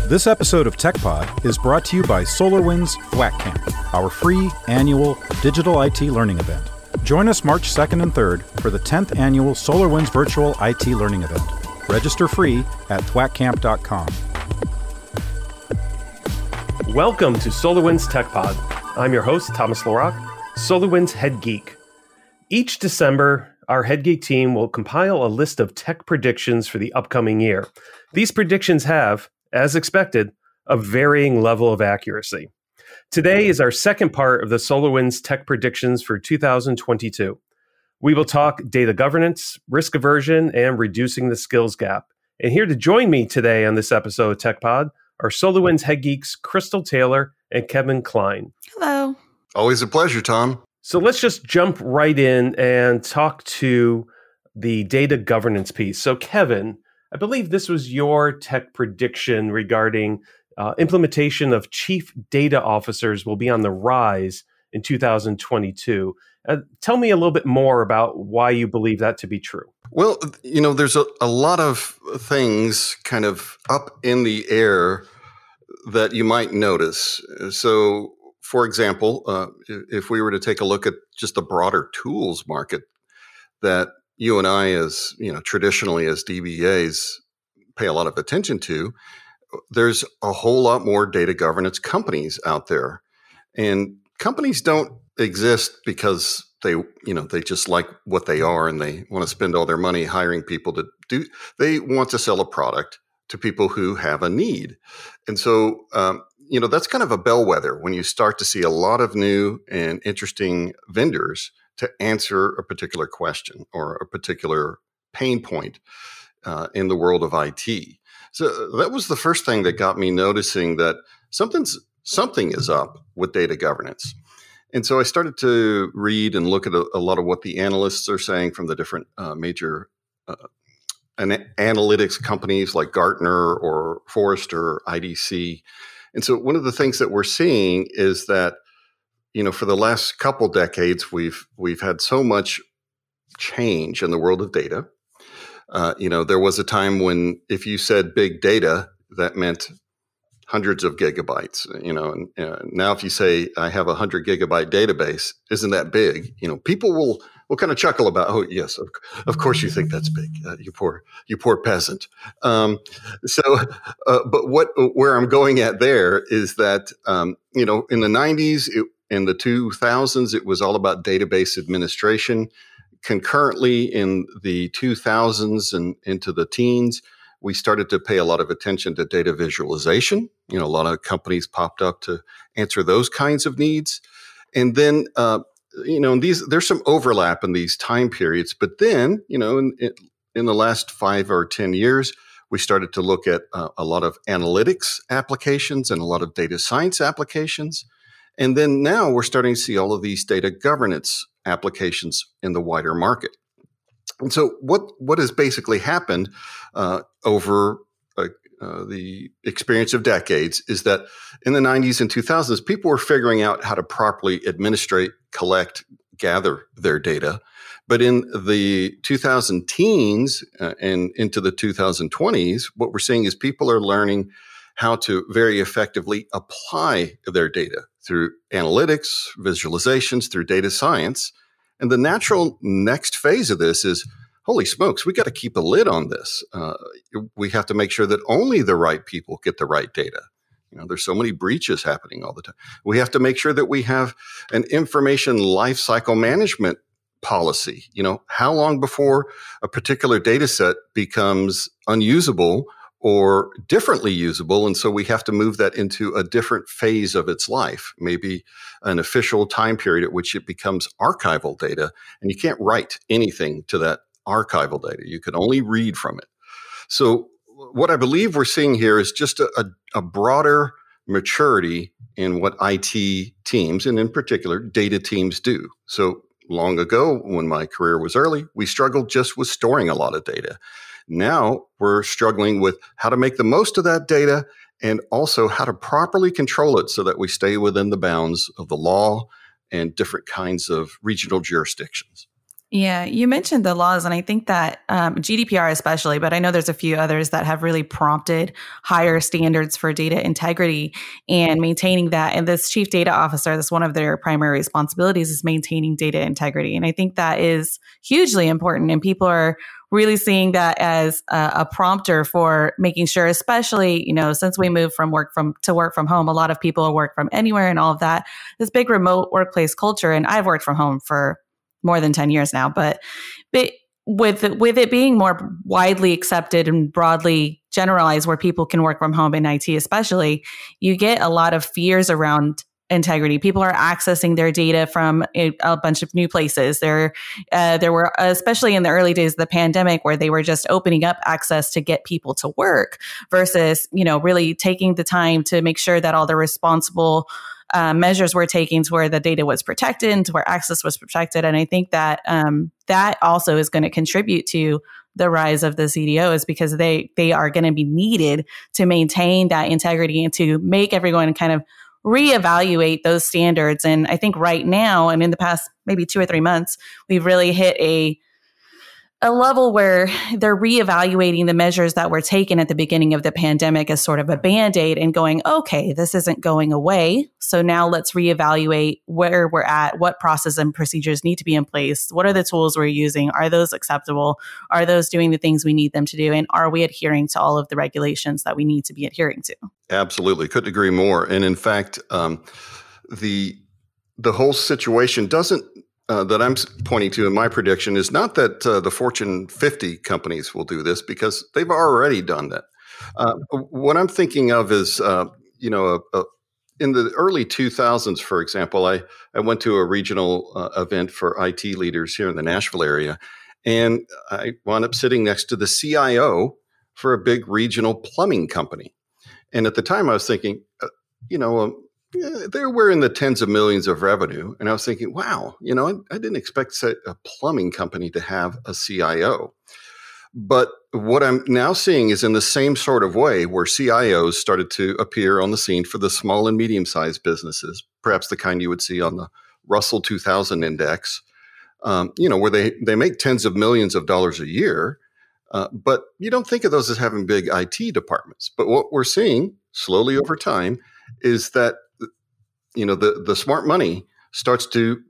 This episode of TechPod is brought to you by SolarWinds Thwack Camp, our free annual digital IT learning event. Join us March 2nd and 3rd for the 10th annual SolarWinds virtual IT learning event. Register free at thwackcamp.com. Welcome to SolarWinds TechPod. I'm your host, Thomas Larock, SolarWinds Head Geek. Each December, our Head Geek team will compile a list of tech predictions for the upcoming year. These predictions have, as expected, a varying level of accuracy. Today is our second part of the SolarWinds tech predictions for 2022. We will talk data governance, risk aversion, and reducing the skills gap. And here to join me today on this episode of TechPod are SolarWinds Head Geeks Crystal Taylor and Kevin Klein. Hello. Always a pleasure, Tom. So let's just jump right in and talk to the data governance piece. So Kevin, I believe this was your tech prediction regarding implementation of chief data officers will be on the rise in 2022. Tell me a little bit more about why you believe that to be true. Well, there's a lot of things kind of up in the air that you might notice. So, for example, if we were to take a look at just the broader tools market that you and I, as traditionally as DBAs, pay a lot of attention to, there's a whole lot more data governance companies out there, and companies don't exist because they just like what they are and they want to spend all their money hiring people to do. They want to sell a product to people who have a need, and so that's kind of a bellwether when you start to see a lot of new and interesting vendors to answer a particular question or a particular pain point in the world of IT. So that was the first thing that got me noticing that something is up with data governance. And so I started to read and look at a lot of what the analysts are saying from the different major analytics companies like Gartner or Forrester, IDC. And so one of the things that we're seeing is that for the last couple decades, we've had so much change in the world of data. There was a time when if you said big data, that meant hundreds of gigabytes. And now if you say I have 100 gigabyte database, isn't that big? People will kind of chuckle about, oh yes, of course you think that's big, you poor peasant. But where I'm going at there is that in the 90s. In the 2000s, it was all about database administration. Concurrently, in the 2000s and into the teens, we started to pay a lot of attention to data visualization. A lot of companies popped up to answer those kinds of needs. And then, there's some overlap in these time periods. But then, in the last 5 or 10 years, we started to look at a lot of analytics applications and a lot of data science applications. And then now we're starting to see all of these data governance applications in the wider market. And so what has basically happened over the experience of decades is that in the 90s and 2000s, people were figuring out how to properly administrate, collect, gather their data. But in the 2000 teens and into the 2020s, what we're seeing is people are learning how to very effectively apply their data through analytics, visualizations, through data science. And the natural next phase of this is, holy smokes, we got to keep a lid on this. We have to make sure that only the right people get the right data. There's so many breaches happening all the time. We have to make sure that we have an information lifecycle management policy. How long before a particular data set becomes unusable or differently usable. And so we have to move that into a different phase of its life, maybe an official time period at which it becomes archival data. And you can't write anything to that archival data. You can only read from it. So what I believe we're seeing here is just a broader maturity in what IT teams, and in particular, data teams do. So long ago, when my career was early, we struggled just with storing a lot of data. Now we're struggling with how to make the most of that data and also how to properly control it so that we stay within the bounds of the law and different kinds of regional jurisdictions. Yeah, you mentioned the laws, and I think that GDPR especially, but I know there's a few others that have really prompted higher standards for data integrity and maintaining that. And this chief data officer, that's one of their primary responsibilities, is maintaining data integrity. And I think that is hugely important. And people are really seeing that as a prompter for making sure, especially, since we moved from work from home, a lot of people work from anywhere and all of that, this big remote workplace culture. And I've worked from home for more than 10 years now, but with it being more widely accepted and broadly generalized where people can work from home in IT especially, you get a lot of fears around integrity. People are accessing their data from a bunch of new places. There were, especially in the early days of the pandemic, where they were just opening up access to get people to work versus, really taking the time to make sure that all the responsible measures were taken to where the data was protected and to where access was protected. And I think that that also is going to contribute to the rise of the CDOs, because they are going to be needed to maintain that integrity and to make everyone kind of reevaluate those standards. And I think right now, and in the past maybe 2 or 3 months, we've really hit a level where they're reevaluating the measures that were taken at the beginning of the pandemic as sort of a Band-Aid and going, okay, this isn't going away. So now let's reevaluate where we're at, what process and procedures need to be in place. What are the tools we're using? Are those acceptable? Are those doing the things we need them to do? And are we adhering to all of the regulations that we need to be adhering to? Absolutely. Couldn't agree more. And in fact, the whole situation doesn't that I'm pointing to in my prediction is not that the Fortune 50 companies will do this, because they've already done that. What I'm thinking of is, in the early 2000s, for example, I went to a regional event for IT leaders here in the Nashville area, and I wound up sitting next to the CIO for a big regional plumbing company. And at the time I was thinking, we're in the tens of millions of revenue. And I was thinking, wow, I didn't expect a plumbing company to have a CIO. But what I'm now seeing is in the same sort of way where CIOs started to appear on the scene for the small and medium-sized businesses, perhaps the kind you would see on the Russell 2000 index, where they make tens of millions of dollars a year. But you don't think of those as having big IT departments. But what we're seeing slowly over time is that the smart money starts to,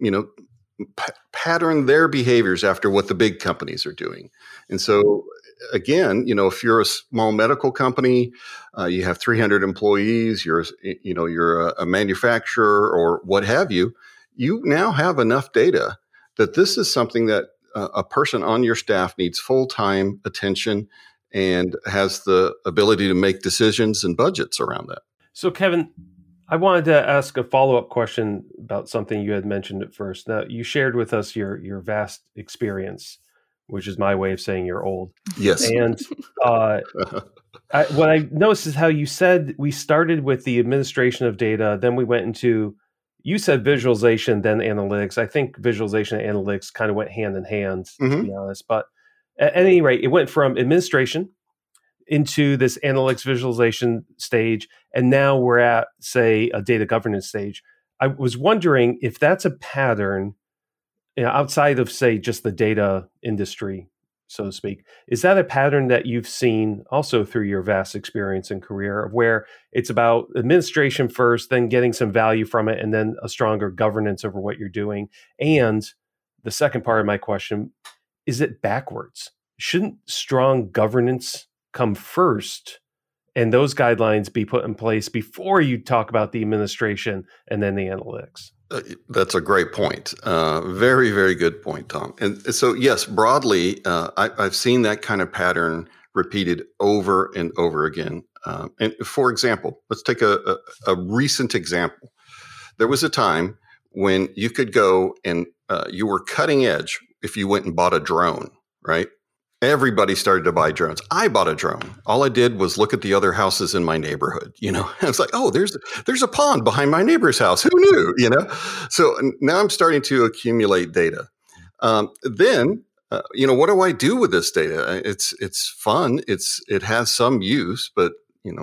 pattern their behaviors after what the big companies are doing. And so, again, if you're a small medical company, you have 300 employees, you're a manufacturer or what have you, you now have enough data that this is something that a person on your staff needs full-time attention and has the ability to make decisions and budgets around that. So, Kevin, I wanted to ask a follow-up question about something you had mentioned at first. Now, you shared with us your vast experience, which is my way of saying you're old. Yes. And what I noticed is how you said we started with the administration of data, then we went into, you said visualization, then analytics. I think visualization and analytics kind of went hand in hand, to be honest. But at any rate, it went from administration into this analytics visualization stage, and now we're at, say, a data governance stage. I was wondering if that's a pattern outside of, say, just the data industry, so to speak. Is that a pattern that you've seen also through your vast experience and career, of where it's about administration first, then getting some value from it, and then a stronger governance over what you're doing? And the second part of my question, is it backwards? Shouldn't strong governance come first and those guidelines be put in place before you talk about the administration and then the analytics? That's a great point. Very, very good point, Tom. And so, yes, broadly, I've seen that kind of pattern repeated over and over again. And for example, let's take a recent example. There was a time when you could go and you were cutting edge if you went and bought a drone, right? Everybody started to buy drones. I bought a drone. All I did was look at the other houses in my neighborhood. I was like, oh, there's a pond behind my neighbor's house. Who knew? So now I'm starting to accumulate data. Then, what do I do with this data? It's fun. It has some use, but not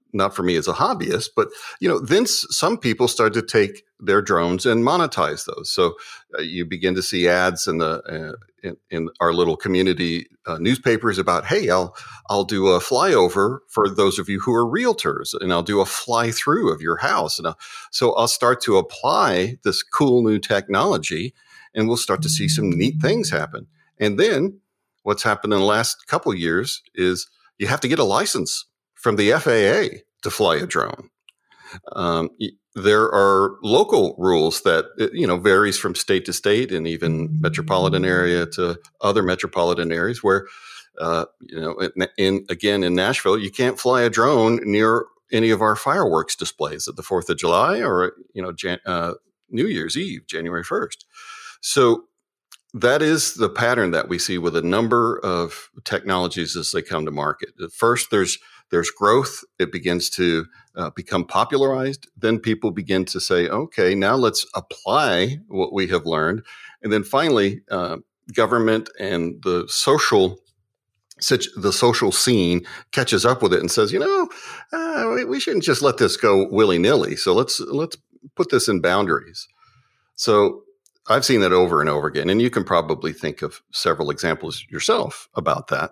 not for me as a hobbyist, but then some people start to take their drones and monetize those. So you begin to see ads in our little community newspapers about, hey, I'll do a flyover for those of you who are realtors, and I'll do a fly through of your house, and so I'll start to apply this cool new technology, and we'll start to see some neat things happen. And then what's happened in the last couple of years is you have to get a license from the FAA to fly a drone. There are local rules that, varies from state to state and even metropolitan area to other metropolitan areas where, in Nashville, you can't fly a drone near any of our fireworks displays at the 4th of July or, New Year's Eve, January 1st. So that is the pattern that we see with a number of technologies as they come to market. First, there's growth. It begins to become popularized. Then people begin to say, okay, now let's apply what we have learned. And then finally, government and the social scene catches up with it and says, we shouldn't just let this go willy-nilly. So let's put this in boundaries. So I've seen that over and over again, and you can probably think of several examples yourself about that.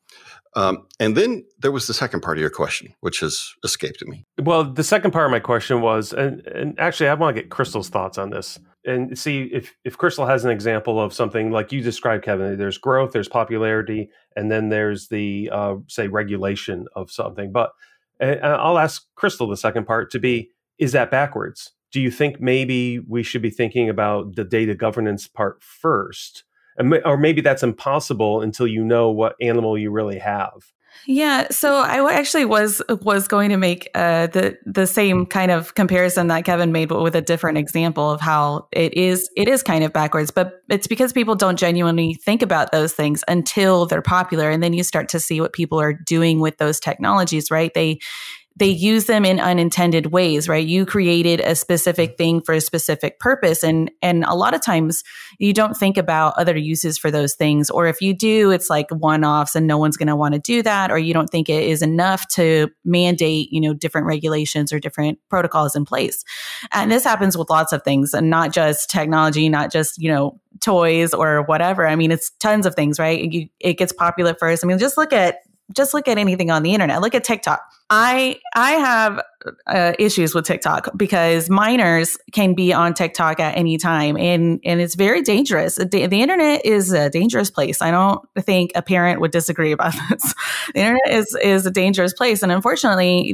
And then there was the second part of your question, which has escaped me. Well, the second part of my question was, and actually I want to get Crystal's thoughts on this and see if Crystal has an example of something like you described, Kevin. There's growth, there's popularity, and then there's the, say, regulation of something. But I'll ask Crystal the second part to be, is that backwards? Do you think maybe we should be thinking about the data governance part first? Or maybe that's impossible until you know what animal you really have. Yeah, so I actually was going to make the same kind of comparison that Kevin made, but with a different example of how it is kind of backwards. But it's because people don't genuinely think about those things until they're popular, and then you start to see what people are doing with those technologies, right? They use them in unintended ways, right? You created a specific thing for a specific purpose. And a lot of times you don't think about other uses for those things. Or if you do, it's like one-offs and no one's going to want to do that. Or you don't think it is enough to mandate, different regulations or different protocols in place. And this happens with lots of things, and not just technology, not just, toys or whatever. I mean, it's tons of things, right? It gets popular first. I mean, just look at anything on the internet. Look at TikTok. I have issues with TikTok because minors can be on TikTok at any time, and it's very dangerous. The internet is a dangerous place. I don't think a parent would disagree about this. The internet is a dangerous place, and unfortunately,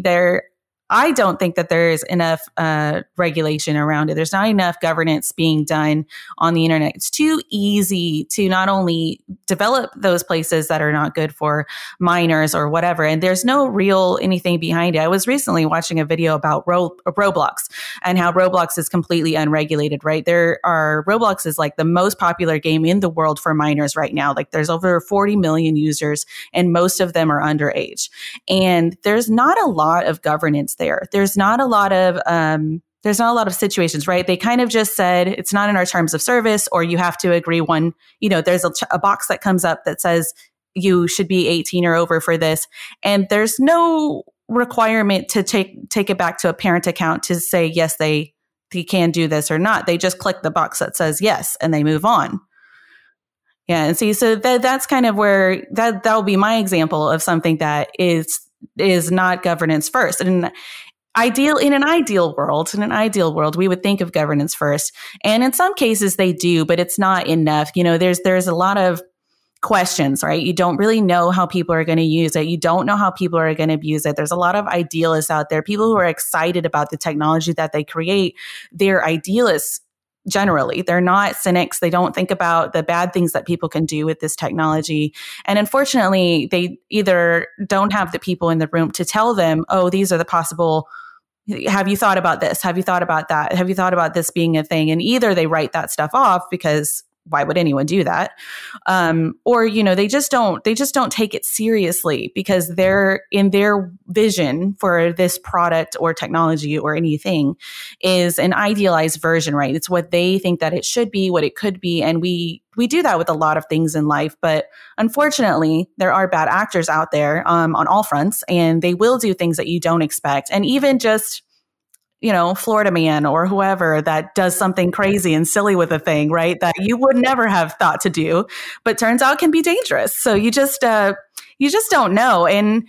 I don't think that there is enough regulation around it. There's not enough governance being done on the internet. It's too easy to not only develop those places that are not good for minors or whatever, and there's no real anything behind it. I was recently watching a video about Roblox and how Roblox is completely unregulated, right? Roblox is like the most popular game in the world for minors right now. Like there's over 40 million users, and most of them are underage. And there's not a lot of governance there. There's not a lot of situations, right? They kind of just said it's not in our terms of service, or you have to agree there's a box that comes up that says you should be 18 or over for this. And there's no requirement to take it back to a parent account to say, yes, they can do this or not. They just click the box that says yes, and they move on. Yeah. And see, so that's kind of where that'll be my example of something that is not governance first. And in an ideal world, we would think of governance first. And in some cases they do, but it's not enough. There's a lot of questions, right? You don't really know how people are going to use it. You don't know how people are going to abuse it. There's a lot of idealists out there, people who are excited about the technology that they create. They're idealists. Generally, they're not cynics. They don't think about the bad things that people can do with this technology. And unfortunately, they either don't have the people in the room to tell them, oh, these are the possible, have you thought about this? Have you thought about that? Have you thought about this being a thing? And either they write that stuff off because why would anyone do that? Or, they just don't take it seriously because they're in their vision for this product or technology or anything is an idealized version, right? It's what they think that it should be, what it could be. And we do that with a lot of things in life, but unfortunately there are bad actors out there, on all fronts, and they will do things that you don't expect. And even just, Florida man or whoever that does something crazy and silly with a thing, right? That you would never have thought to do, but turns out can be dangerous. So you just don't know. And,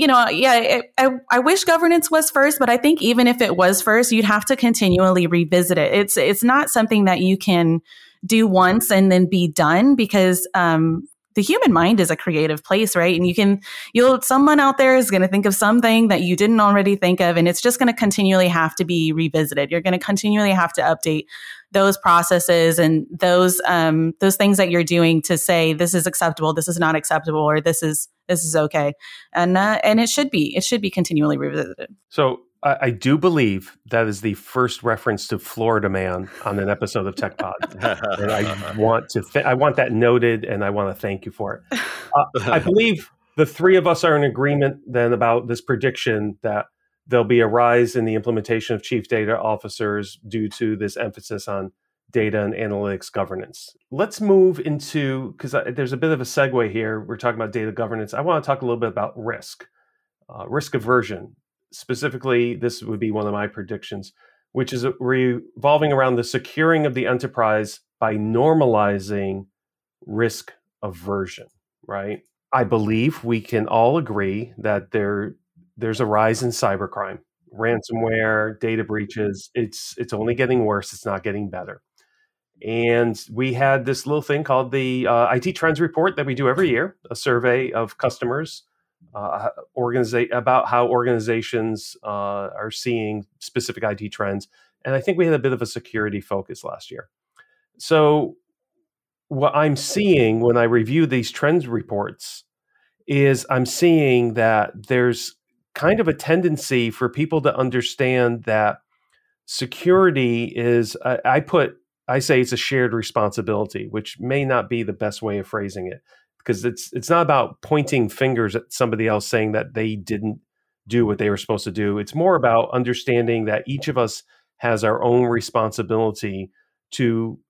I wish governance was first, but I think even if it was first, you'd have to continually revisit it. It's not something that you can do once and then be done, because, the human mind is a creative place, right? And someone out there is going to think of something that you didn't already think of, and it's just going to continually have to be revisited. You're going to continually have to update those processes and those things that you're doing to say this is acceptable, this is not acceptable, or this is okay, and it should be continually revisited. So I do believe that is the first reference to Florida man on an episode of Tech Pod. And I want that noted, and I want to thank you for it. I believe the three of us are in agreement then about this prediction that there'll be a rise in the implementation of chief data officers due to this emphasis on data and analytics governance. Let's move into, because there's a bit of a segue here. We're talking about data governance. I want to talk a little bit about risk aversion. Specifically, this would be one of my predictions, which is revolving around the securing of the enterprise by normalizing risk aversion, right? I believe we can all agree that there's a rise in cybercrime, ransomware, data breaches. It's only getting worse. It's not getting better. And we had this little thing called the IT Trends Report that we do every year, a survey of customers about how organizations are seeing specific IT trends. And I think we had a bit of a security focus last year. So what I'm seeing when I review these trends reports is I'm seeing that there's kind of a tendency for people to understand that security is, I say it's a shared responsibility, which may not be the best way of phrasing it. Because it's not about pointing fingers at somebody else saying that they didn't do what they were supposed to do. It's more about understanding that each of us has our own responsibility to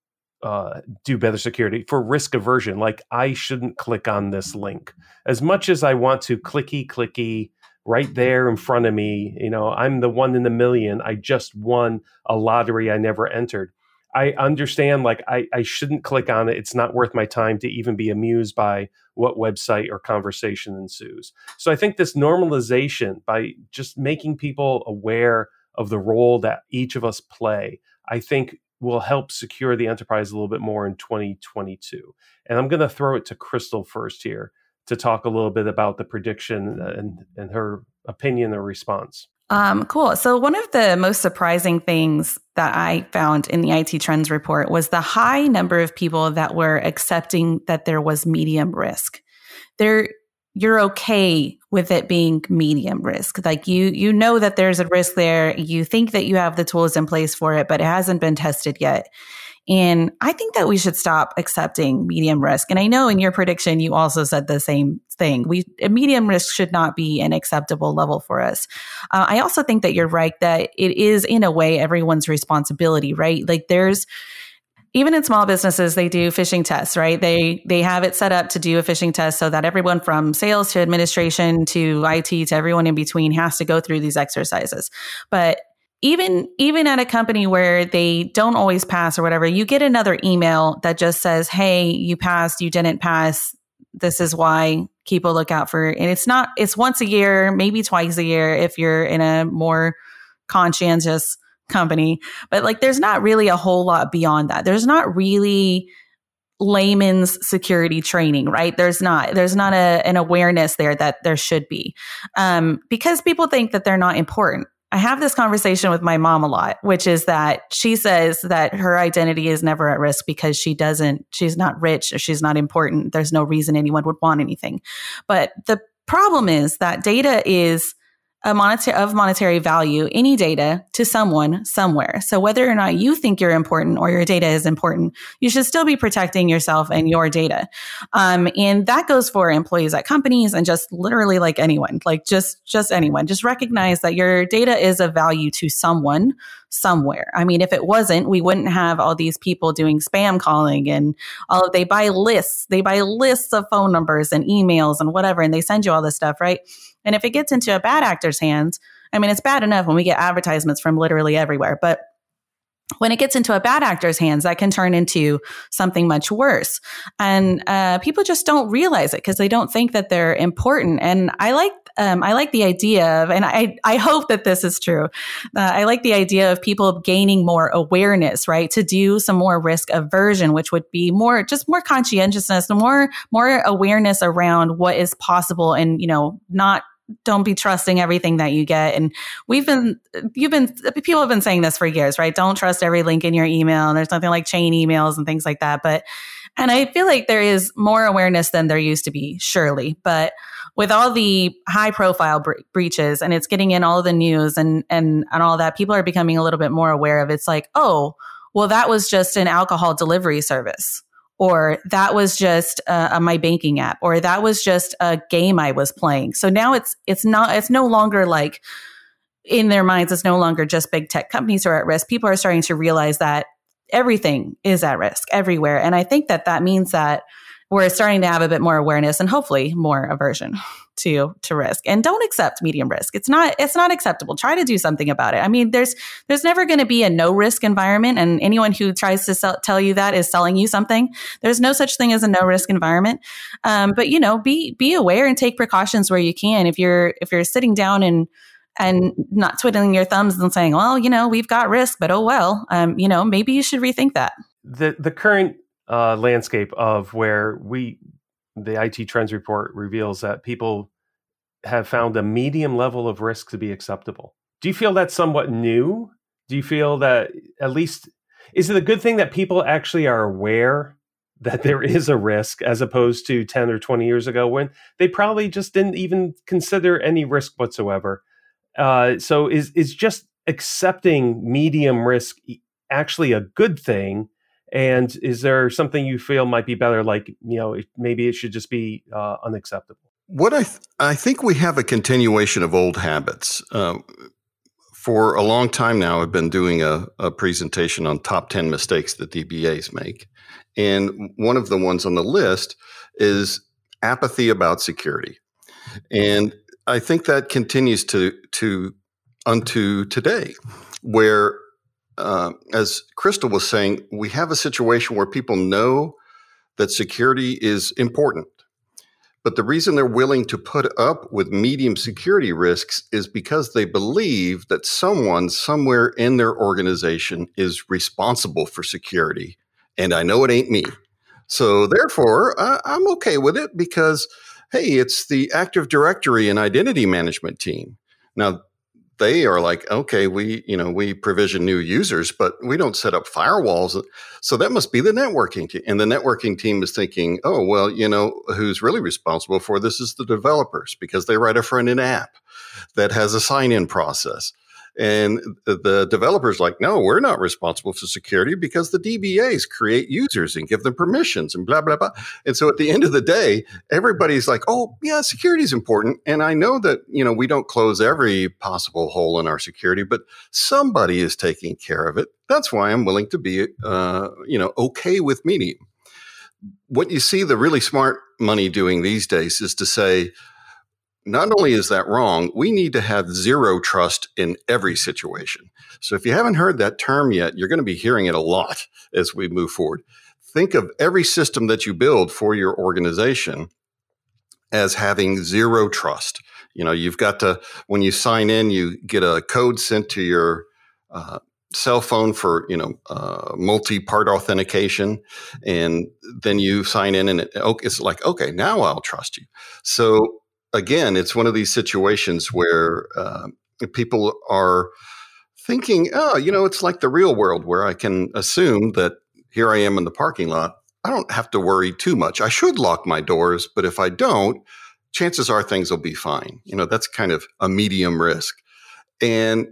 do better security. For risk aversion, like I shouldn't click on this link. As much as I want to clicky right there in front of me, I'm the one in a million. I just won a lottery I never entered. I understand, I shouldn't click on it. It's not worth my time to even be amused by what website or conversation ensues. So I think this normalization, by just making people aware of the role that each of us play, I think will help secure the enterprise a little bit more in 2022. And I'm going to throw it to Crystal first here to talk a little bit about the prediction and her opinion or response. Cool. So one of the most surprising things that I found in the IT Trends Report was the high number of people that were accepting that there was medium risk. You're okay with it being medium risk. Like you know that there's a risk there. You think that you have the tools in place for it, but it hasn't been tested yet. And I think that we should stop accepting medium risk. And I know in your prediction, you also said the same thing. Medium risk should not be an acceptable level for us. I also think that you're right that it is in a way everyone's responsibility, right? Like even in small businesses, they do phishing tests, right? They have it set up to do a phishing test so that everyone from sales to administration to IT to everyone in between has to go through these exercises. But even at a company where they don't always pass or whatever, you get another email that just says, hey, you passed, you didn't pass. This is why. Keep a lookout for it. And it's once a year, maybe twice a year if you're in a more conscientious company. But there's not really a whole lot beyond that. There's not really layman's security training, right? There's not an awareness there that there should be, because people think that they're not important. I have this conversation with my mom a lot, which is that she says that her identity is never at risk because she's not rich or she's not important. There's no reason anyone would want anything. But the problem is that data is monetary value, any data, to someone somewhere. So whether or not you think you're important or your data is important, you should still be protecting yourself and your data. And that goes for employees at companies and just literally like anyone, like just anyone. Just recognize that your data is of value to someone somewhere. I mean, if it wasn't, we wouldn't have all these people doing spam calling and they buy lists of phone numbers and emails and whatever, and they send you all this stuff, right? And if it gets into a bad actor's hands, I mean, it's bad enough when we get advertisements from literally everywhere, but when it gets into a bad actor's hands, that can turn into something much worse. And people just don't realize it because they don't think that they're important. And I like the idea of, and I hope that this is true. I like the idea of people gaining more awareness, right? To do some more risk aversion, which would be more conscientiousness, more awareness around what is possible and, don't be trusting everything that you get. And people have been saying this for years, right? Don't trust every link in your email. And there's nothing like chain emails and things like that. And I feel like there is more awareness than there used to be, surely. But with all the high profile breaches and it's getting in all of the news and all that, people are becoming a little bit more aware of it's like, oh, well, that was just an alcohol delivery service. Or that was just my banking app, or that was just a game I was playing. So now it's no longer like in their minds, it's no longer just big tech companies are at risk. People are starting to realize that everything is at risk everywhere. And I think that means that we're starting to have a bit more awareness and hopefully more aversion to risk. And don't accept medium risk. It's not acceptable. Try to do something about it. I mean, there's never going to be a no risk environment, and anyone who tries to tell you that is selling you something. There's no such thing as a no risk environment. But be aware and take precautions where you can. If you're sitting down and not twiddling your thumbs and saying, well, we've got risk, but oh well, maybe you should rethink that. The current landscape of where the IT Trends Report reveals that people have found a medium level of risk to be acceptable. Do you feel that's somewhat new? Do you feel that at least, is it a good thing that people actually are aware that there is a risk as opposed to 10 or 20 years ago when they probably just didn't even consider any risk whatsoever? So is just accepting medium risk actually a good thing? And is there something you feel might be better, like, maybe it should just be unacceptable? What I think we have a continuation of old habits. For a long time now, I've been doing a presentation on top 10 mistakes that DBAs make. And one of the ones on the list is apathy about security. And I think that continues unto today, where as Crystal was saying, we have a situation where people know that security is important. But the reason they're willing to put up with medium security risks is because they believe that someone somewhere in their organization is responsible for security. And I know it ain't me. So therefore, I'm okay with it because, hey, it's the Active Directory and identity management team. Now, they are like, okay, we provision new users, but we don't set up firewalls. So that must be the networking team. And the networking team is thinking, oh, well, who's really responsible for this is the developers because they write a front-end app that has a sign-in process. And the developers like, no, we're not responsible for security because the DBAs create users and give them permissions and blah, blah, blah. And so at the end of the day, everybody's like, oh, yeah, security is important. And I know that, we don't close every possible hole in our security, but somebody is taking care of it. That's why I'm willing to be, okay with medium. What you see the really smart money doing these days is to say, not only is that wrong, we need to have zero trust in every situation. So if you haven't heard that term yet, you're going to be hearing it a lot as we move forward. Think of every system that you build for your organization as having zero trust. You've got to, when you sign in, you get a code sent to your cell phone for, multi-part authentication. And then you sign in and it's like, okay, now I'll trust you. So again, it's one of these situations where people are thinking, it's like the real world where I can assume that here I am in the parking lot. I don't have to worry too much. I should lock my doors, but if I don't, chances are things will be fine. That's kind of a medium risk. And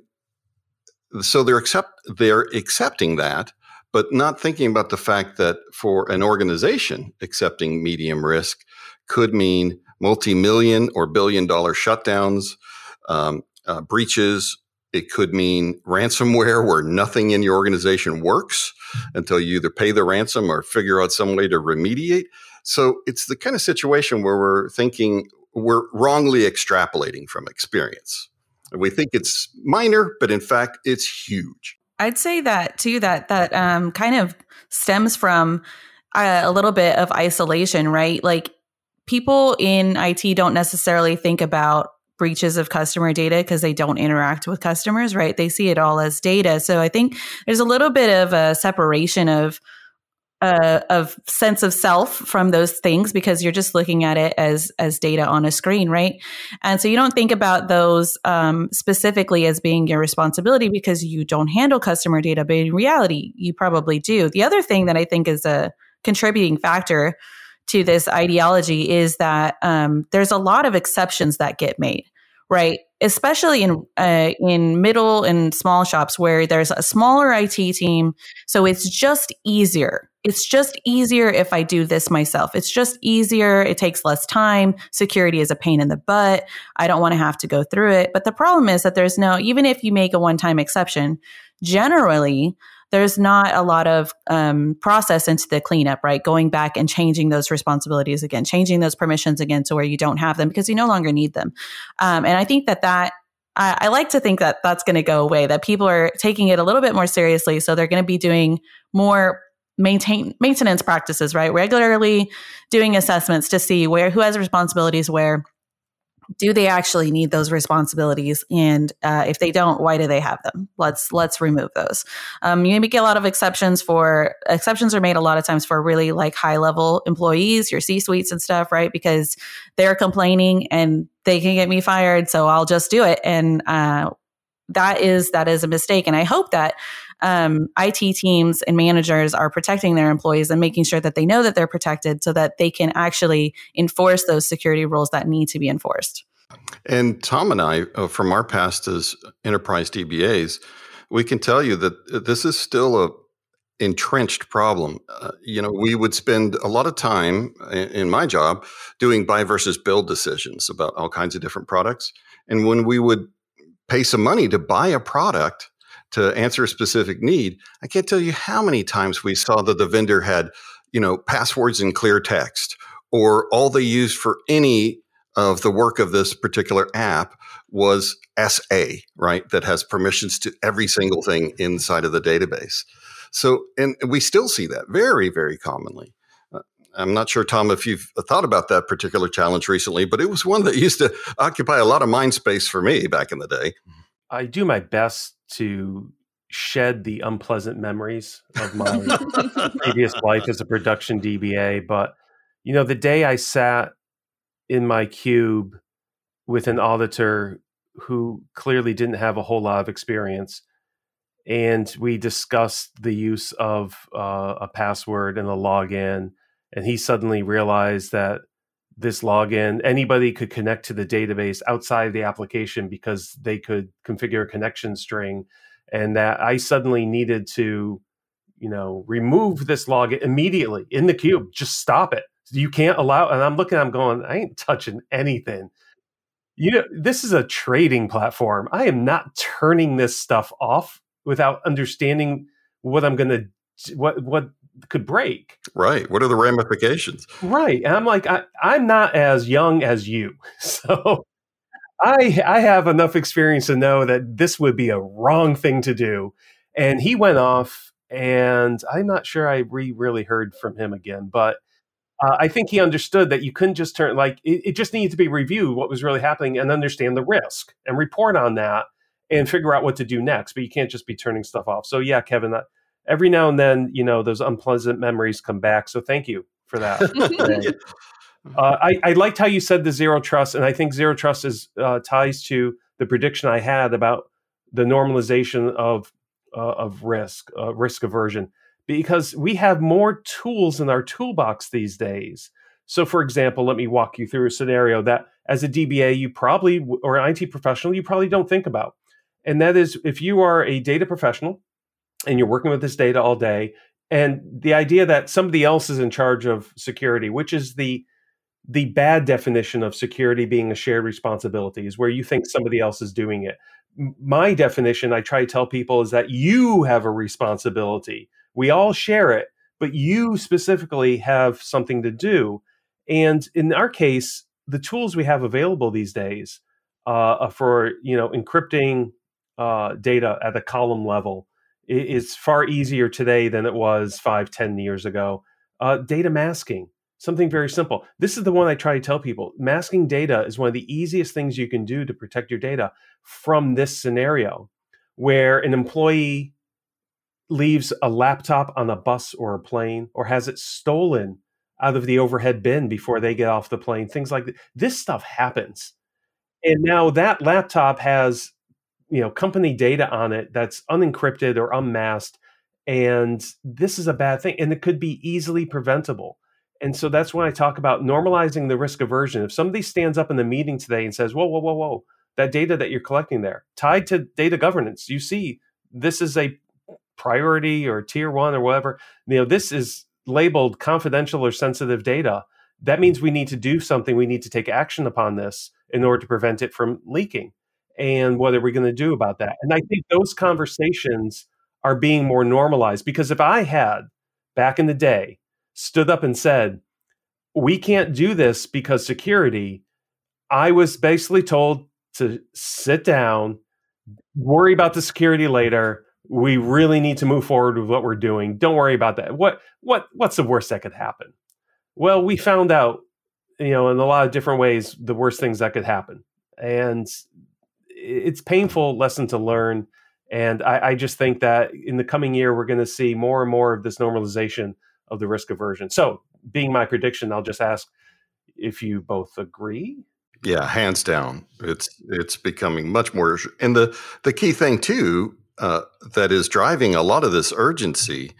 so they're accepting that, but not thinking about the fact that for an organization, accepting medium risk could mean multi-million or billion-dollar shutdowns, breaches. It could mean ransomware where nothing in your organization works until you either pay the ransom or figure out some way to remediate. So it's the kind of situation where we're wrongly extrapolating from experience. We think it's minor, but in fact, it's huge. I'd say that too, that kind of stems from a little bit of isolation, right? Like people in IT don't necessarily think about breaches of customer data because they don't interact with customers, right? They see it all as data. So I think there's a little bit of a separation of sense of self from those things because you're just looking at it as data on a screen, right? And so you don't think about those specifically as being your responsibility because you don't handle customer data, but in reality, you probably do. The other thing that I think is a contributing factor to this ideology is that there's a lot of exceptions that get made, right? Especially in middle and small shops where there's a smaller IT team. So it's just easier. It's just easier if I do this myself. It's just easier. It takes less time. Security is a pain in the butt. I don't want to have to go through it. But the problem is that even if you make a one-time exception, generally, there's not a lot of process into the cleanup, right? Going back and changing those responsibilities again, changing those permissions again to where you don't have them because you no longer need them. And I think that I like to think that that's going to go away, that people are taking it a little bit more seriously. So they're going to be doing more maintenance practices, right? Regularly doing assessments to see who has responsibilities where. Do they actually need those responsibilities? And if they don't, why do they have them? Let's remove those. You maybe get a lot of exceptions are made a lot of times for really like high level employees, your C-suites and stuff, right? Because they're complaining and they can get me fired, so I'll just do it. And that is a mistake. And I hope that IT teams and managers are protecting their employees and making sure that they know that they're protected so that they can actually enforce those security rules that need to be enforced. And Tom and I, from our past as enterprise DBAs, we can tell you that this is still a entrenched problem. We would spend a lot of time in my job doing buy versus build decisions about all kinds of different products. And when we would pay some money to buy a product to answer a specific need, I can't tell you how many times we saw that the vendor had, passwords in clear text, or all they used for any of the work of this particular app was SA, right? That has permissions to every single thing inside of the database. So, and we still see that very, very commonly. I'm not sure, Tom, if you've thought about that particular challenge recently, but it was one that used to occupy a lot of mind space for me back in the day. I do my best to shed the unpleasant memories of my previous life as a production DBA. But, the day I sat in my cube with an auditor who clearly didn't have a whole lot of experience, and we discussed the use of a password and a login, and he suddenly realized that this login, anybody could connect to the database outside of the application because they could configure a connection string, and that I suddenly needed to, remove this login immediately in the cube. Just stop it. You can't allow, and I'm looking, I'm going, I ain't touching anything. This is a trading platform. I am not turning this stuff off without understanding what I'm going to, what could break. Right. What are the ramifications? Right. And I'm like, I'm not as young as you. So I have enough experience to know that this would be a wrong thing to do. And he went off, and I'm not sure I really heard from him again. But I think he understood that you couldn't just turn, it just needed to be reviewed what was really happening and understand the risk and report on that and figure out what to do next. But you can't just be turning stuff off. So yeah, Kevin, every now and then, those unpleasant memories come back. So thank you for that. I liked how you said the zero trust. And I think zero trust ties to the prediction I had about the normalization of risk aversion, because we have more tools in our toolbox these days. So for example, let me walk you through a scenario that as a DBA, you probably, or an IT professional, you probably don't think about. And that is, if you are a data professional and you're working with this data all day, and the idea that somebody else is in charge of security, which is the bad definition of security being a shared responsibility, is where you think somebody else is doing it. My definition, I try to tell people, is that you have a responsibility. We all share it, but you specifically have something to do. And in our case, the tools we have available these days for encrypting data at the column level is far easier today than it was 5-10 years ago. Data masking, something very simple. This is the one I try to tell people. Masking data is one of the easiest things you can do to protect your data from this scenario, where an employee leaves a laptop on a bus or a plane, or has it stolen out of the overhead bin before they get off the plane, things like that. This stuff happens. And now that laptop has, company data on it that's unencrypted or unmasked. And this is a bad thing. And it could be easily preventable. And so that's when I talk about normalizing the risk aversion. If somebody stands up in the meeting today and says, whoa, that data that you're collecting there, tied to data governance, you see, this is a priority or tier 1 or whatever, this is labeled confidential or sensitive data. That means we need to do something. We need to take action upon this in order to prevent it from leaking. And what are we going to do about that? And I think those conversations are being more normalized, because if I had, back in the day, stood up and said, we can't do this because security, I was basically told to sit down, worry about the security later. We really need to move forward with what we're doing. Don't worry about that. What's the worst that could happen? Well, we found out, in a lot of different ways, the worst things that could happen. And it's a painful lesson to learn. And I just think that in the coming year, we're going to see more and more of this normalization of the risk aversion. So being my prediction, I'll just ask if you both agree. Yeah, hands down. It's becoming much more. And the key thing too, that is driving a lot of this urgency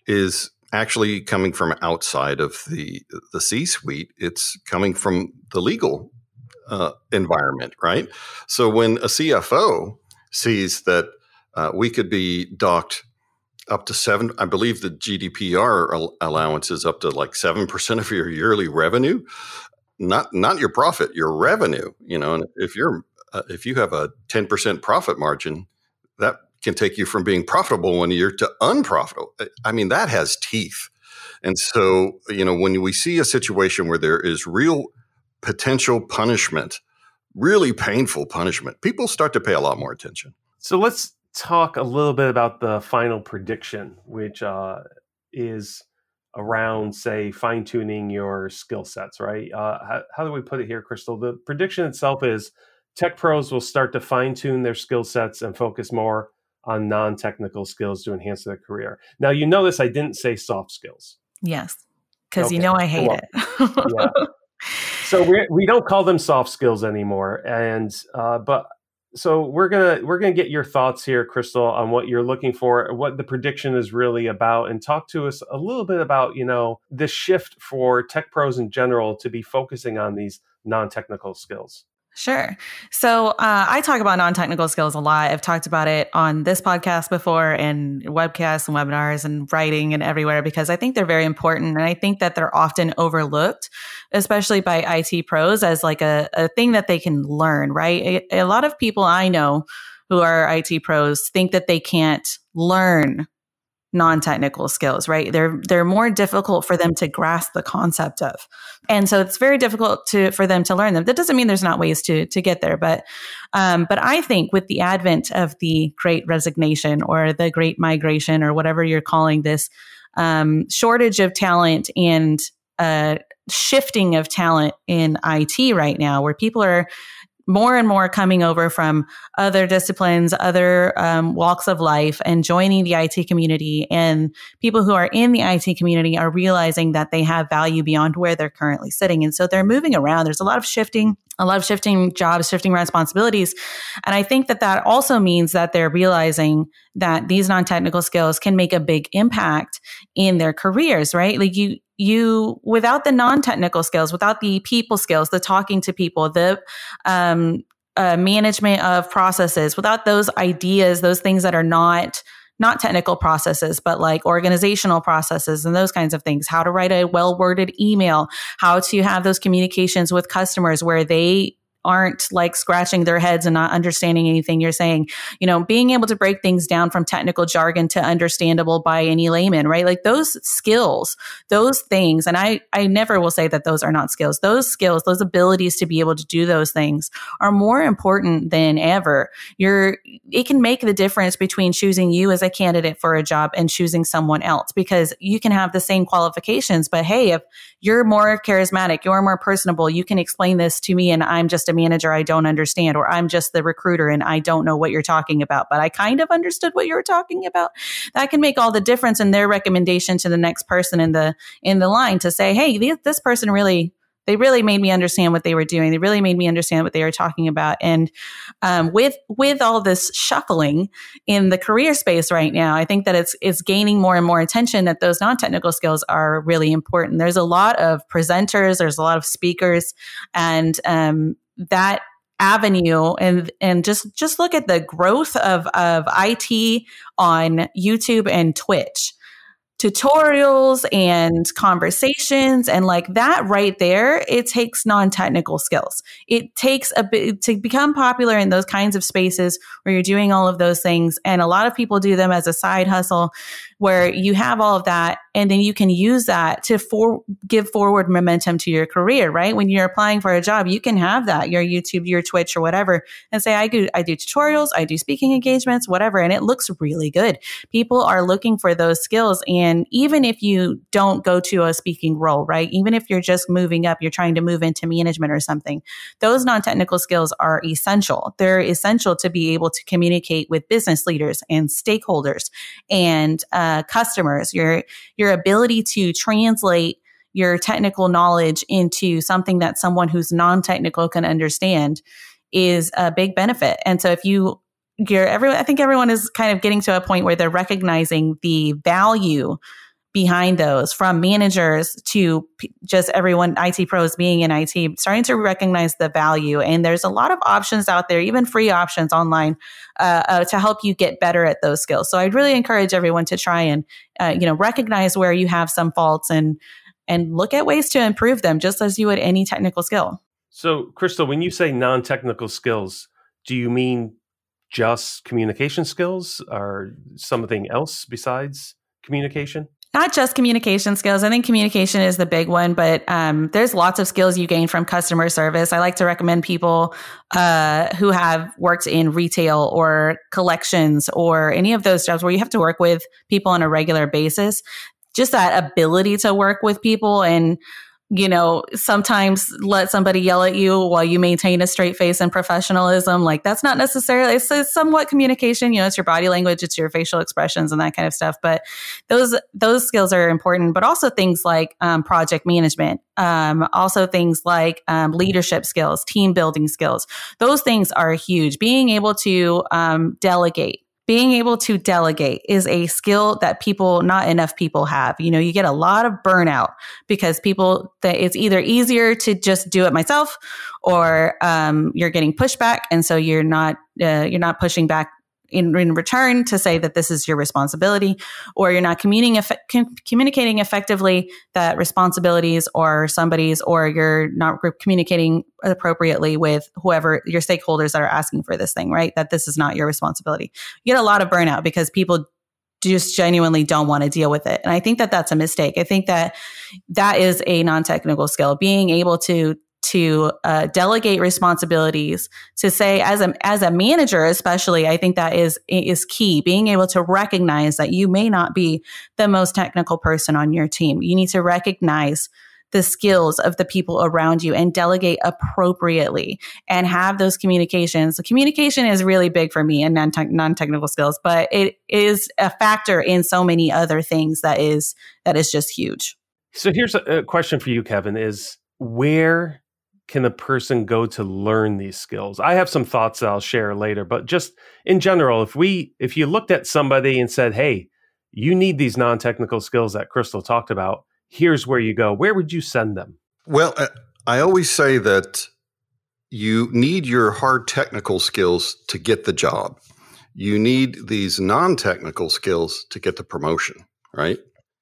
is actually coming from outside of the C-suite. It's coming from the legal environment, right? So when a CFO sees that we could be docked up to 7, I believe the GDPR allowance is up to like 7% of your yearly revenue, not your profit, your revenue. And if you have a 10% profit margin, that can take you from being profitable 1 year to unprofitable. I mean, that has teeth. And so, when we see a situation where there is real potential punishment, really painful punishment, people start to pay a lot more attention. So let's talk a little bit about the final prediction, which is around, say, fine-tuning your skill sets, right? How do we put it here, Crystal? The prediction itself is tech pros will start to fine-tune their skill sets and focus more on non-technical skills to enhance their career. Now, you notice I didn't say soft skills. Yes, because Okay. I hate it. Yeah. So we don't call them soft skills anymore, and so we're gonna get your thoughts here, Crystal, on what you're looking for, what the prediction is really about, and talk to us a little bit about this shift for tech pros in general to be focusing on these non-technical skills. Sure. So I talk about non-technical skills a lot. I've talked about it on this podcast before, and webcasts and webinars and writing and everywhere, because I think they're very important. And I think that they're often overlooked, especially by IT pros, as like a thing that they can learn, right? A lot of people I know who are IT pros think that they can't learn non-technical skills, right? They're more difficult for them to grasp the concept of. And so it's very difficult for them to learn them. That doesn't mean there's not ways to get there, but I think with the advent of the Great Resignation or the Great Migration or whatever you're calling this, shortage of talent and shifting of talent in IT right now, where people are more and more coming over from other disciplines, other walks of life, and joining the IT community. And people who are in the IT community are realizing that they have value beyond where they're currently sitting. And so they're moving around. There's a lot of shifting jobs, shifting responsibilities. And I think that also means that they're realizing that these non-technical skills can make a big impact in their careers, right? Like without the non-technical skills, without the people skills, the talking to people, the management of processes, without those ideas, those things that are not technical processes, but like organizational processes and those kinds of things, how to write a well-worded email, how to have those communications with customers where they aren't like scratching their heads and not understanding anything you're saying, being able to break things down from technical jargon to understandable by any layman, right? Like those skills, those things. And I never will say that those are not skills. Those skills, those abilities to be able to do those things are more important than ever. It can make the difference between choosing you as a candidate for a job and choosing someone else, because you can have the same qualifications, but hey, if you're more charismatic, you're more personable, you can explain this to me and I'm just a manager, I don't understand, or I'm just the recruiter and I don't know what you're talking about, but I kind of understood what you were talking about. That can make all the difference in their recommendation to the next person in the line to say, hey, this person they really made me understand what they were doing. They really made me understand what they were talking about. And with all this shuffling in the career space right now, I think that it's gaining more and more attention that those non-technical skills are really important. There's a lot of presenters, there's a lot of speakers, and that avenue and just look at the growth of IT on YouTube and Twitch. Tutorials and conversations and like that right there, it takes non-technical skills. It takes a bit to become popular in those kinds of spaces where you're doing all of those things. And a lot of people do them as a side hustle where you have all of that and then you can use that to give forward momentum to your career, right? When you're applying for a job, you can have that, your YouTube, your Twitch or whatever, and say, I do tutorials, I do speaking engagements, whatever. And it looks really good. People are looking for those skills. And even if you don't go to a speaking role, right? Even if you're just moving up, you're trying to move into management or something, those non-technical skills are essential. They're essential to be able to communicate with business leaders and stakeholders and customers. Your ability to translate your technical knowledge into something that someone who's non-technical can understand is a big benefit. And so I think everyone is kind of getting to a point where they're recognizing the value behind those, from managers to just everyone, IT pros being in IT, starting to recognize the value. And there's a lot of options out there, even free options online, to help you get better at those skills. So I'd really encourage everyone to try and, recognize where you have some faults and look at ways to improve them, just as you would any technical skill. So, Crystal, when you say non-technical skills, do you mean just communication skills or something else besides communication? Not just communication skills. I think communication is the big one, but there's lots of skills you gain from customer service. I like to recommend people who have worked in retail or collections or any of those jobs where you have to work with people on a regular basis. Just that ability to work with people and sometimes let somebody yell at you while you maintain a straight face and professionalism. Like that's not necessarily, it's somewhat communication, it's your body language, it's your facial expressions and that kind of stuff. But those skills are important, but also things like project management, also things like leadership skills, team building skills. Those things are huge. Being able to delegate. Being able to delegate is a skill that not enough people have. You get a lot of burnout because it's either easier to just do it myself or you're getting pushback. And so you're not pushing back in return to say that this is your responsibility, or you're not communicating effectively that responsibilities are somebody's, or you're not communicating appropriately with whoever your stakeholders that are asking for this thing, right? That this is not your responsibility. You get a lot of burnout because people just genuinely don't want to deal with it. And I think that that's a mistake. I think that is a non-technical skill, being able to delegate responsibilities, to say as a manager, especially, I think that is key. Being able to recognize that you may not be the most technical person on your team. You need to recognize the skills of the people around you and delegate appropriately and have those communications. So communication is really big for me in non-technical skills, but it is a factor in so many other things that is just huge. So here's a question for you, Kevin, is where can a person go to learn these skills? I have some thoughts that I'll share later, but just in general, if you looked at somebody and said, hey, you need these non-technical skills that Crystal talked about, here's where you go, where would you send them? Well, I always say that you need your hard technical skills to get the job. You need these non-technical skills to get the promotion, right?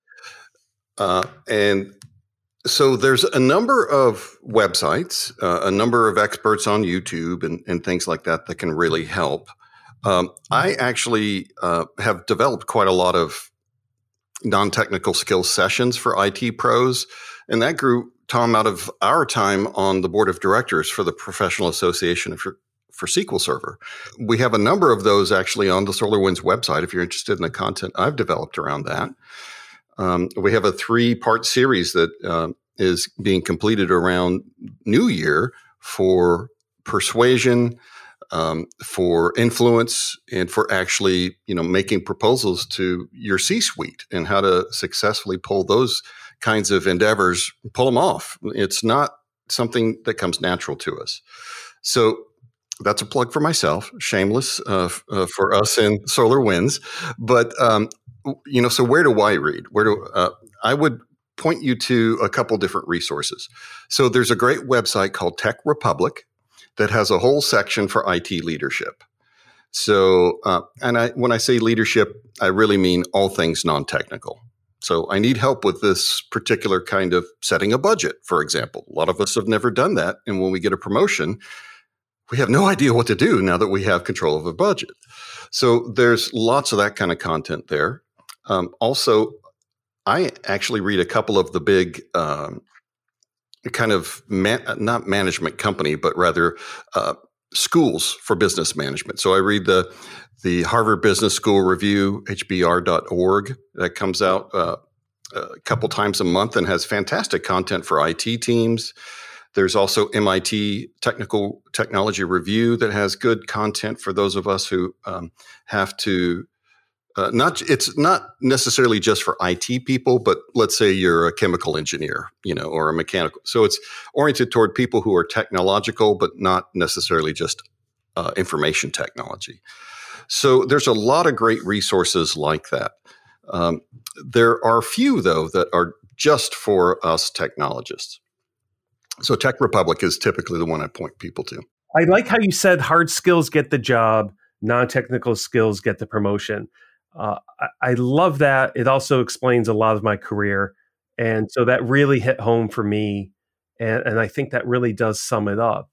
And so there's a number of websites, a number of experts on YouTube and things like that can really help. I actually have developed quite a lot of non-technical skills sessions for IT pros, and that grew, Tom, out of our time on the board of directors for the Professional Association for SQL Server. We have a number of those actually on the SolarWinds website if you're interested in the content I've developed around that. We have a 3-part series that is being completed around New Year for persuasion, for influence, and for actually, making proposals to your C-suite and how to successfully pull those kinds of endeavors, pull them off. It's not something that comes natural to us. So that's a plug for myself, shameless for us in SolarWinds. But, so where do I read? I would point you to a couple different resources. So there's a great website called Tech Republic that has a whole section for IT leadership. So, when I say leadership, I really mean all things non-technical. So I need help with this particular kind of setting a budget, for example. A lot of us have never done that. And when we get a promotion, we have no idea what to do now that we have control of a budget. So there's lots of that kind of content there. Also, I actually read a couple of the big kind of not management company, but rather schools for business management. So I read the Harvard Business School Review, hbr.org, that comes out a couple times a month and has fantastic content for IT teams. There's also MIT Technology Review that has good content for those of us who have to it's not necessarily just for IT people, but let's say you're a chemical engineer, or a mechanical. So it's oriented toward people who are technological, but not necessarily just information technology. So there's a lot of great resources like that. There are a few, though, that are just for us technologists. So Tech Republic is typically the one I point people to. I like how you said hard skills get the job, non-technical skills get the promotion. I love that. It also explains a lot of my career. And so that really hit home for me. And I think that really does sum it up.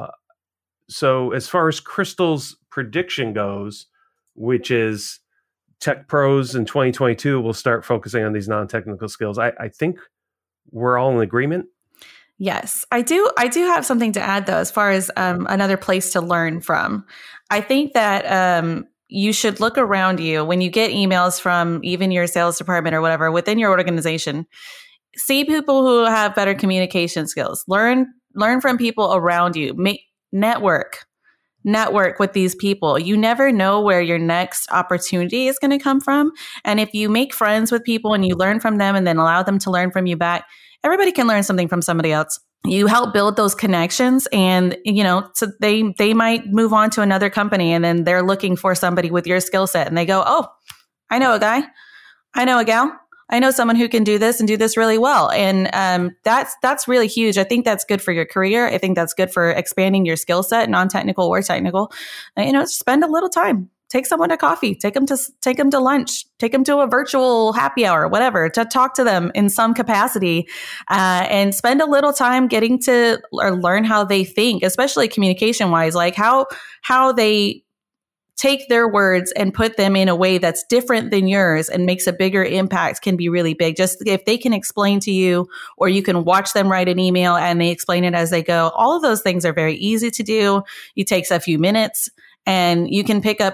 So as far as Crystal's prediction goes, which is tech pros in 2022 will start focusing on these non-technical skills, I think we're all in agreement. Yes, I do. I do have something to add, though, as far as another place to learn from. I think that you should look around you when you get emails from even your sales department or whatever within your organization. See people who have better communication skills. Learn from people around you. Network with these people. You never know where your next opportunity is going to come from. And if you make friends with people and you learn from them and then allow them to learn from you back, everybody can learn something from somebody else. You help build those connections and, so they might move on to another company and then they're looking for somebody with your skill set and they go, oh, I know a guy. I know a gal. I know someone who can do this and do this really well. And that's really huge. I think that's good for your career. I think that's good for expanding your skill set, non-technical or technical. Spend a little time. Take someone to coffee, take them to lunch, take them to a virtual happy hour, whatever, to talk to them in some capacity, and spend a little time getting to learn how they think, especially communication wise, like how they take their words and put them in a way that's different than yours and makes a bigger impact can be really big. Just if they can explain to you, or you can watch them write an email and they explain it as they go, all of those things are very easy to do. It takes a few minutes. And you can pick up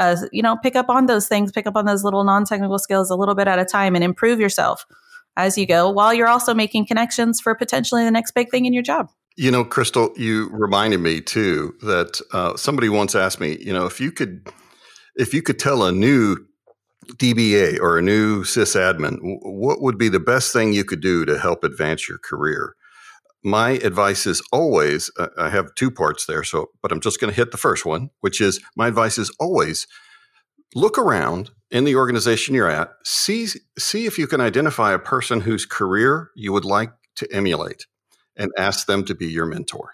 on those things, pick up on those little non-technical skills a little bit at a time and improve yourself as you go, while you're also making connections for potentially the next big thing in your job. Crystal, you reminded me too that somebody once asked me, if you could tell a new DBA or a new sysadmin, what would be the best thing you could do to help advance your career? My advice is always, I have two parts there, but I'm just going to hit the first one, which is my advice is always look around in the organization you're at, see if you can identify a person whose career you would like to emulate and ask them to be your mentor.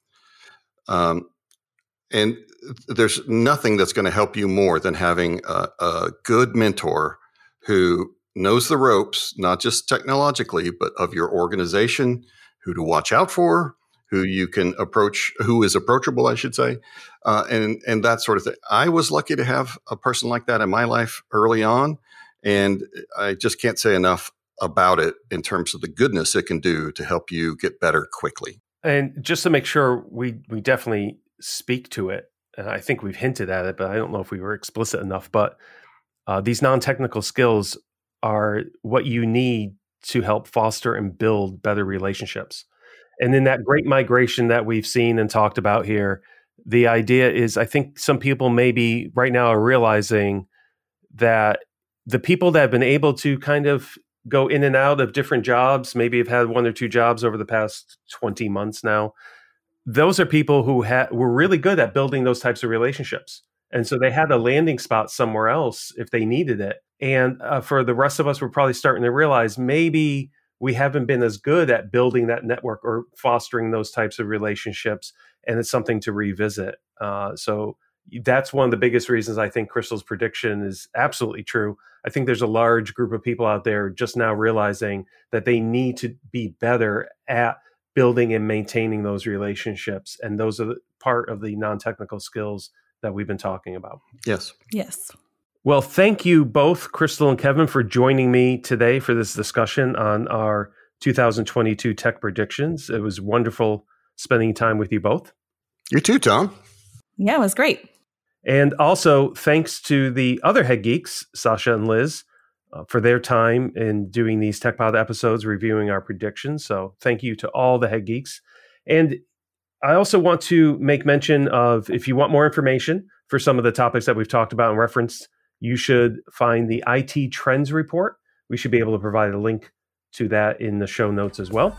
And there's nothing that's going to help you more than having a good mentor who knows the ropes, not just technologically, but of your organization, who to watch out for, who you can approach, who is approachable, I should say, and that sort of thing. I was lucky to have a person like that in my life early on, and I just can't say enough about it in terms of the goodness it can do to help you get better quickly. And just to make sure we definitely speak to it, and I think we've hinted at it, but I don't know if we were explicit enough, but these non-technical skills are what you need to help foster and build better relationships. And in that great migration that we've seen and talked about here, the idea is, I think some people maybe right now are realizing that the people that have been able to kind of go in and out of different jobs, maybe have had 1 or 2 jobs over the past 20 months now, those are people who were really good at building those types of relationships. And so they had a landing spot somewhere else if they needed it. And for the rest of us, we're probably starting to realize maybe we haven't been as good at building that network or fostering those types of relationships. And it's something to revisit. So that's one of the biggest reasons I think Crystal's prediction is absolutely true. I think there's a large group of people out there just now realizing that they need to be better at building and maintaining those relationships. And those are part of the non-technical skills that we've been talking about. Yes. Yes. Well, thank you both, Crystal and Kevin, for joining me today for this discussion on our 2022 tech predictions. It was wonderful spending time with you both. You too, Tom. Yeah, it was great. And also, thanks to the other head geeks, Sasha and Liz, for their time in doing these TechPod episodes, reviewing our predictions. So thank you to all the head geeks. And I also want to make mention of, if you want more information for some of the topics that we've talked about and referenced, you should find the IT Trends Report. We should be able to provide a link to that in the show notes as well.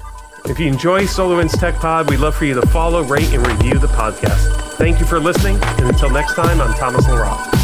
If you enjoy SolarWinds Tech Pod, we'd love for you to follow, rate, and review the podcast. Thank you for listening, and until next time, I'm Thomas LaRock.